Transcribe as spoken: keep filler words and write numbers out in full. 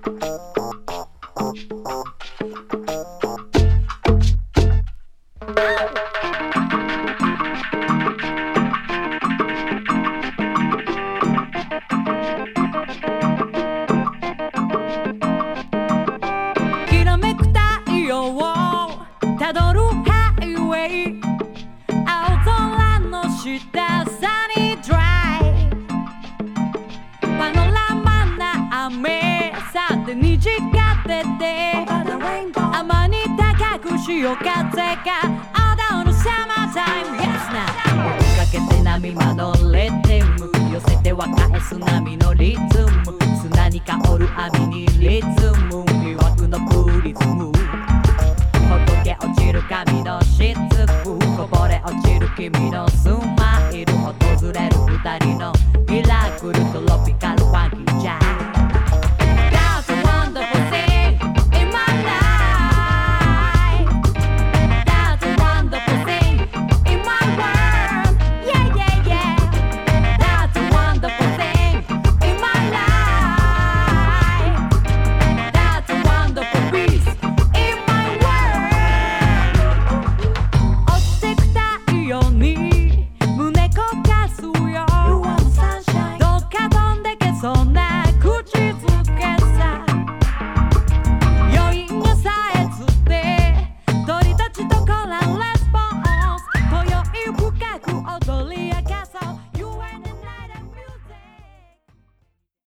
きらめく太陽をたどるハイウェイ、青空の下サニードライ、パノラマな雨さて虹が出て、天に高く潮風が踊るサマータイム、Yes now 追いかけて波間のレテム、寄せては返す波のリズム、砂に香る網にリズム、魅惑のプリズム、ほどけ落ちる髪のしつく、こぼれ落ちる君のス